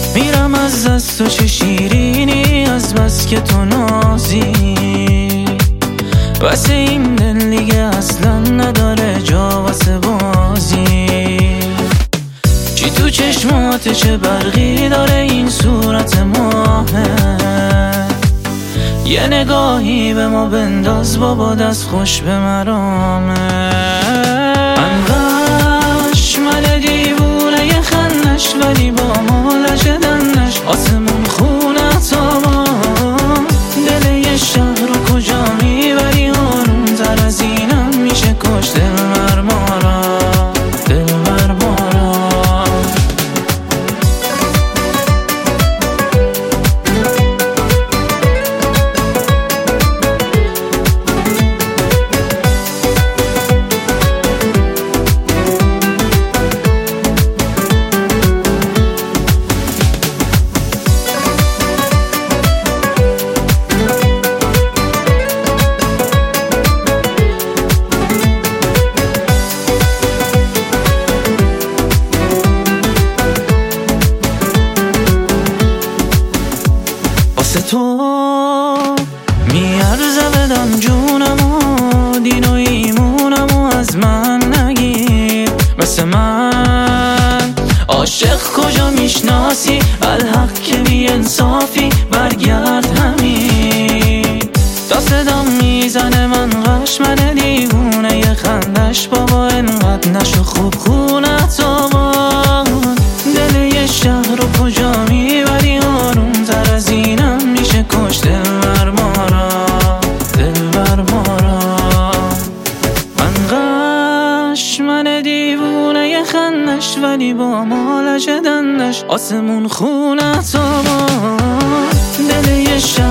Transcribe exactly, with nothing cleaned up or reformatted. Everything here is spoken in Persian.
میرم از دست و چه شیرینی از بس که تو نازی، واسه این دل دیگه اصلا نداره جا واسه بازی. چی تو چشمات چه برقی داره این صورت ماهه، یه نگاهی به ما بنداز بابا دست خوش به مرامه. انقدر من دیوونه یه خندش ولی با ما لشدنش آسمون خونه تابا. دل یه شهر رو کجا میبری آروم تر از اینم میشه کش دل مرمارا دل مرمارا. واسه تو میارزه بدم جونم و دین و ایمونم و از من نگیر. مثل من عاشق کجا میشناسی الحق که بی انصافی برگرد همین. تا صدام میزنه من غش من دیوونه یه خندش بابا انقدر نشو خوب خونت آباد. دل یه شهر رو کجا میبری آروم تر از اینم میشه کش دل مرمارا دل مرمارا. من غش من دیوونه یه خندش ولی با ما لشدنش آسمون خونت آباد. دل یه شهر